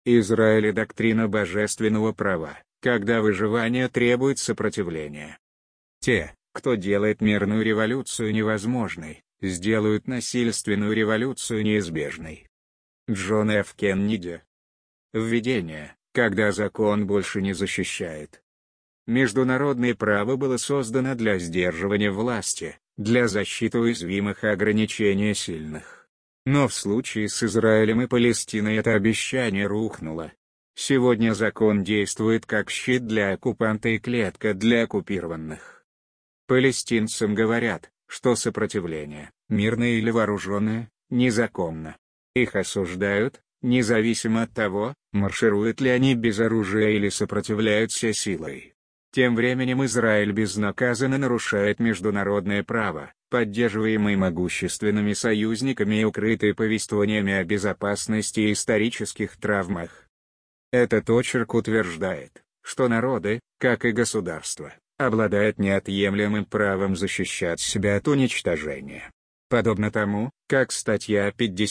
Израиль и доктрина божественного права, когда выживание требует сопротивления. Те, кто делает мирную революцию невозможной, сделают насильственную революцию неизбежной. Джон Ф. Кеннеди. Введение, когда закон больше не защищает. Международное право было создано для сдерживания власти, для защиты уязвимых и ограничения сильных. Но в случае с Израилем и Палестиной это обещание рухнуло. Сегодня закон действует как щит для оккупанта и клетка для оккупированных. Палестинцам говорят, что сопротивление, мирное или вооруженное, незаконно. Их осуждают, независимо от того, маршируют ли они без оружия или сопротивляются силой. Тем временем Израиль безнаказанно нарушает международное право, поддерживаемый могущественными союзниками и укрытый повествованиями о безопасности и исторических травмах. Этот очерк утверждает, что народы, как и государства, обладают неотъемлемым правом защищать себя от уничтожения. Подобно тому, как статья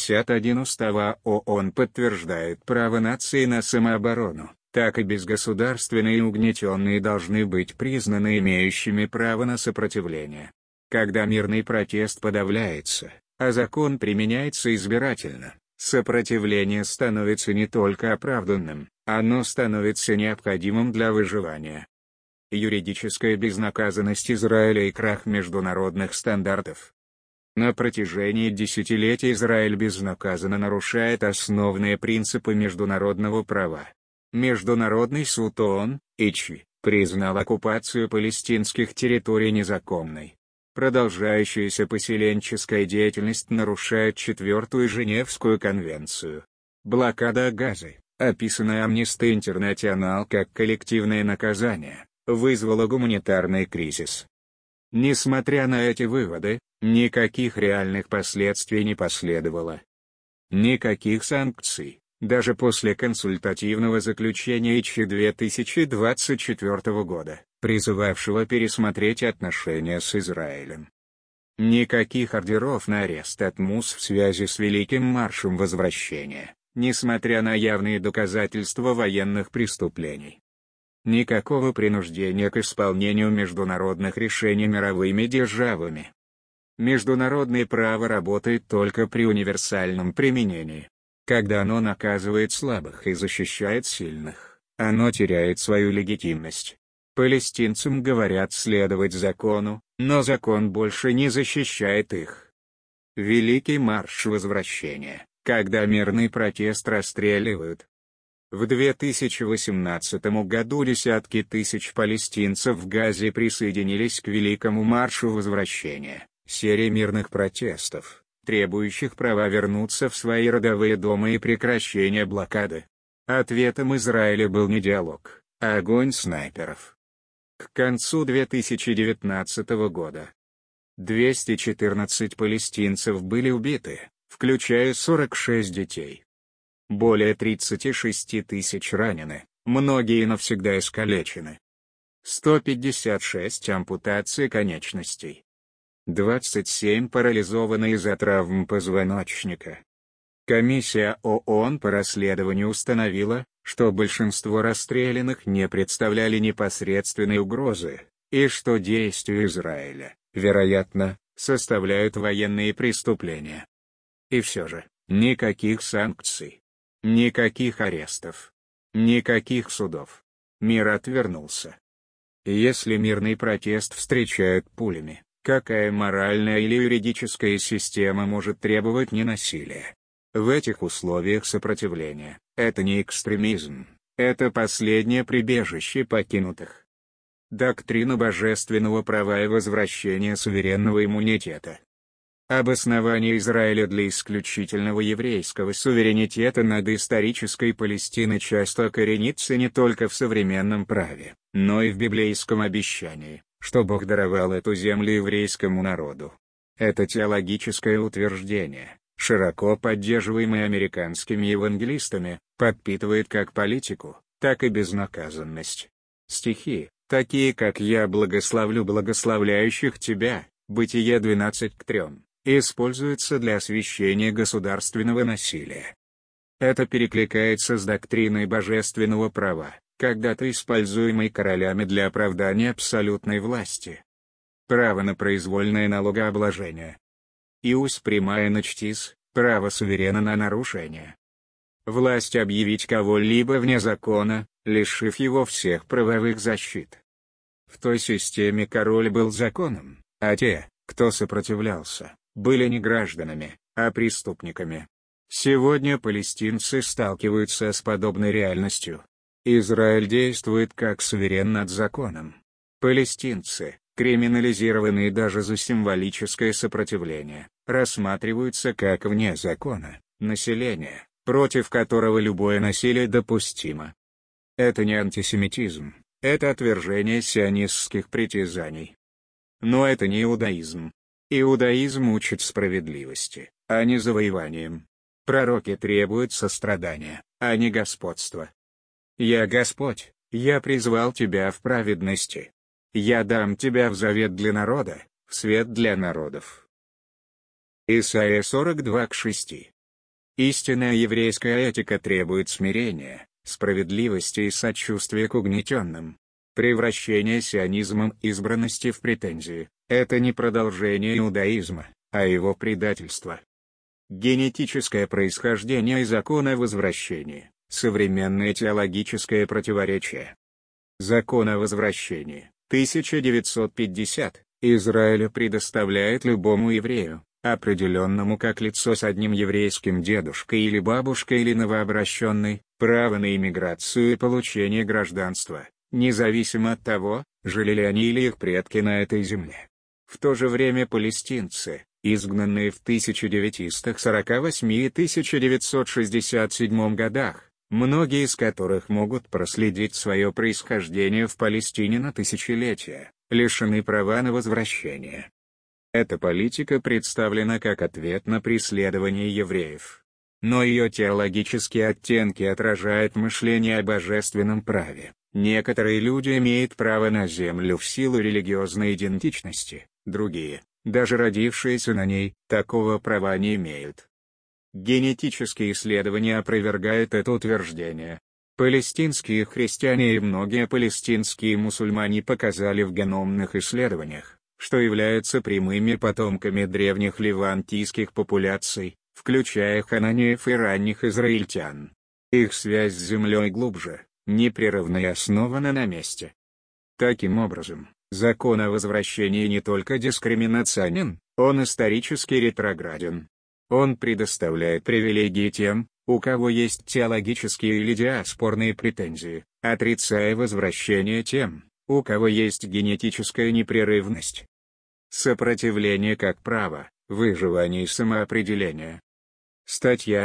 51 Устава ООН подтверждает право нации на самооборону, так и безгосударственные и угнетенные должны быть признаны имеющими право на сопротивление. Когда мирный протест подавляется, а закон применяется избирательно, сопротивление становится не только оправданным, оно становится необходимым для выживания. Юридическая безнаказанность Израиля и крах международных стандартов. На протяжении десятилетий Израиль безнаказанно нарушает основные принципы международного права. Международный суд ООН, ИЧИ, признал оккупацию палестинских территорий незаконной. Продолжающаяся поселенческая деятельность нарушает Четвертую Женевскую конвенцию. Блокада Газы, описанная Amnesty International как коллективное наказание, вызвала гуманитарный кризис. Несмотря на эти выводы, никаких реальных последствий не последовало. Никаких санкций, даже после консультативного заключения ИЧИ 2024 года, призывавшего пересмотреть отношения с Израилем. Никаких ордеров на арест от МУС в связи с Великим маршем возвращения, несмотря на явные доказательства военных преступлений. Никакого принуждения к исполнению международных решений мировыми державами. Международное право работает только при универсальном применении. Когда оно наказывает слабых и защищает сильных, оно теряет свою легитимность. Палестинцам говорят следовать закону, но закон больше не защищает их. Великий марш возвращения, когда мирный протест расстреливают. В 2018 году десятки тысяч палестинцев в Газе присоединились к Великому маршу возвращения, серии мирных протестов, требующих права вернуться в свои родовые дома и прекращения блокады. Ответом Израиля был не диалог, а огонь снайперов. К концу 2019 года 214 палестинцев были убиты, включая 46 детей. Более 36 тысяч ранены, многие навсегда искалечены. 156 ампутаций конечностей. 27 парализованы из-за травм позвоночника. Комиссия ООН по расследованию установила, что большинство расстрелянных не представляли непосредственной угрозы, и что действия Израиля, вероятно, составляют военные преступления. И все же, никаких санкций, никаких арестов, никаких судов. Мир отвернулся. Если мирный протест встречают пулями, какая моральная или юридическая система может требовать ненасилия? В этих условиях сопротивления – это не экстремизм, это последнее прибежище покинутых. Доктрина божественного права и возвращения суверенного иммунитета. Обоснование Израиля для исключительного еврейского суверенитета над исторической Палестиной часто коренится не только в современном праве, но и в библейском обещании, что Бог даровал эту землю еврейскому народу. Это теологическое утверждение, широко поддерживаемое американскими евангелистами, подпитывает как политику, так и безнаказанность. Стихи, такие как «Я благословлю благословляющих тебя», Бытие 12:3, используются для освещения государственного насилия. Это перекликается с доктриной божественного права, когда-то используемой королями для оправдания абсолютной власти. Право на произвольное налогообложение. Иус прямая начтис, право суверена на нарушение. Власть объявить кого-либо вне закона, лишив его всех правовых защит. В той системе король был законом, а те, кто сопротивлялся, были не гражданами, а преступниками. Сегодня палестинцы сталкиваются с подобной реальностью. Израиль действует как суверен над законом. Палестинцы, криминализированные даже за символическое сопротивление, рассматриваются как вне закона, население, против которого любое насилие допустимо. Это не антисемитизм, это отвержение сионистских притязаний. Но это не иудаизм. Иудаизм учит справедливости, а не завоеванием. Пророки требуют сострадания, а не господства. «Я Господь, я призвал тебя в праведности. Я дам тебя в завет для народа, в свет для народов». Исайя 42:6. Истинная еврейская этика требует смирения, справедливости и сочувствия к угнетенным. Превращение сионизмом избранности в претензии – это не продолжение иудаизма, а его предательство. Генетическое происхождение и закон о возвращении – современное теологическое противоречие. Закон о возвращении, 1950, Израиля предоставляет любому еврею, определенному как лицо с одним еврейским дедушкой или бабушкой или новообращенной, право на иммиграцию и получение гражданства, независимо от того, жили ли они или их предки на этой земле. В то же время палестинцы, изгнанные в 1948 и 1967 годах, многие из которых могут проследить свое происхождение в Палестине на тысячелетия, лишены права на возвращение. Эта политика представлена как ответ на преследование евреев. Но ее теологические оттенки отражают мышление о божественном праве. Некоторые люди имеют право на землю в силу религиозной идентичности, другие, даже родившиеся на ней, такого права не имеют. Генетические исследования опровергают это утверждение. Палестинские христиане и многие палестинские мусульмане показали в геномных исследованиях, что являются прямыми потомками древних левантийских популяций, включая хананиев и ранних израильтян. Их связь с землей глубже, непрерывна и основана на месте. Таким образом, закон о возвращении не только дискриминационен, он исторически ретрограден. Он предоставляет привилегии тем, у кого есть теологические или диаспорные претензии, отрицая возвращение тем, у кого есть генетическая непрерывность. Сопротивление как право, выживание и самоопределение. Статья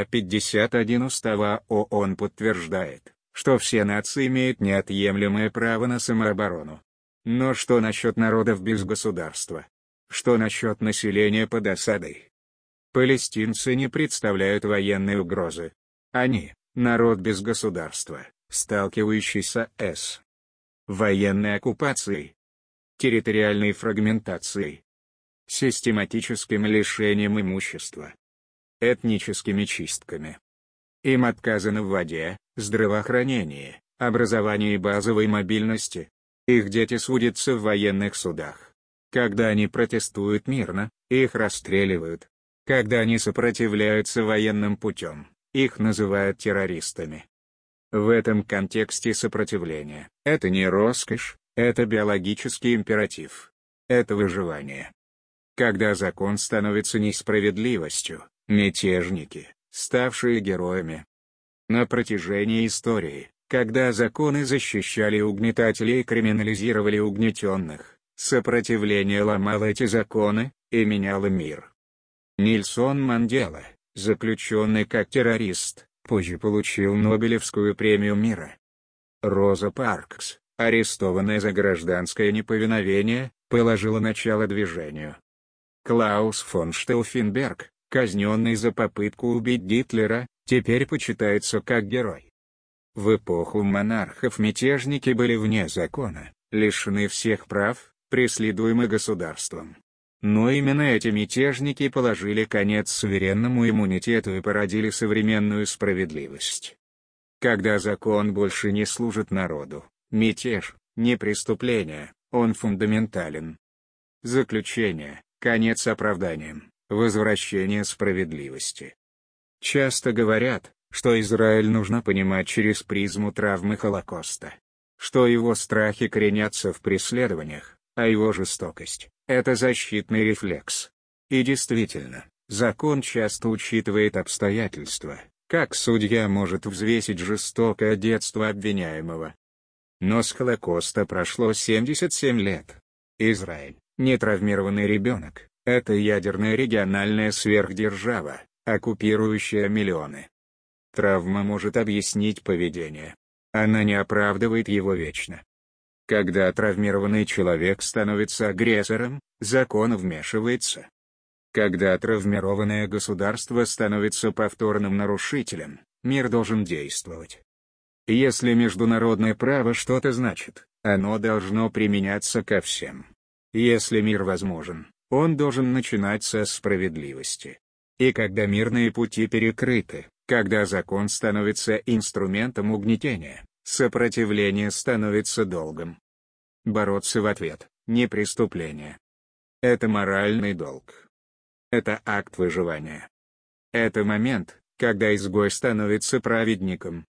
51 Устава ООН подтверждает, что все нации имеют неотъемлемое право на самооборону. Но что насчет народов без государства? Что насчет населения под осадой? Палестинцы не представляют военной угрозы. Они – народ без государства, сталкивающийся с военной оккупацией, территориальной фрагментацией, систематическим лишением имущества, этническими чистками. Им отказано в воде, здравоохранении, образовании и базовой мобильности. Их дети судятся в военных судах. Когда они протестуют мирно, их расстреливают. Когда они сопротивляются военным путем, их называют террористами. В этом контексте сопротивление – это не роскошь, это биологический императив. Это выживание. Когда закон становится несправедливостью, мятежники, ставшие героями. На протяжении истории, когда законы защищали угнетателей и криминализировали угнетенных, сопротивление ломало эти законы и меняло мир. Нельсон Мандела, заключенный как террорист, позже получил Нобелевскую премию мира. Роза Паркс, арестованная за гражданское неповиновение, положила начало движению. Клаус фон Штауфенберг, казненный за попытку убить Гитлера, теперь почитается как герой. В эпоху монархов мятежники были вне закона, лишены всех прав, преследуемы государством. Но именно эти мятежники положили конец суверенному иммунитету и породили современную справедливость. Когда закон больше не служит народу, мятеж – не преступление, он фундаментален. Заключение, конец оправданиям, возвращение справедливости. Часто говорят, что Израиль нужно понимать через призму травмы Холокоста. Что его страхи коренятся в преследованиях, а его жестокость – это защитный рефлекс. И действительно, закон часто учитывает обстоятельства, как судья может взвесить жестокое детство обвиняемого. Но с Холокоста прошло 77 лет. Израиль, нетравмированный ребенок, это ядерная региональная сверхдержава, оккупирующая миллионы. Травма может объяснить поведение. Она не оправдывает его вечно. Когда травмированный человек становится агрессором, закон вмешивается. Когда травмированное государство становится повторным нарушителем, мир должен действовать. Если международное право что-то значит, оно должно применяться ко всем. Если мир возможен, он должен начинаться с справедливости. И когда мирные пути перекрыты, когда закон становится инструментом угнетения, сопротивление становится долгом. Бороться в ответ – не преступление. Это моральный долг. Это акт выживания. Это момент, когда изгой становится праведником,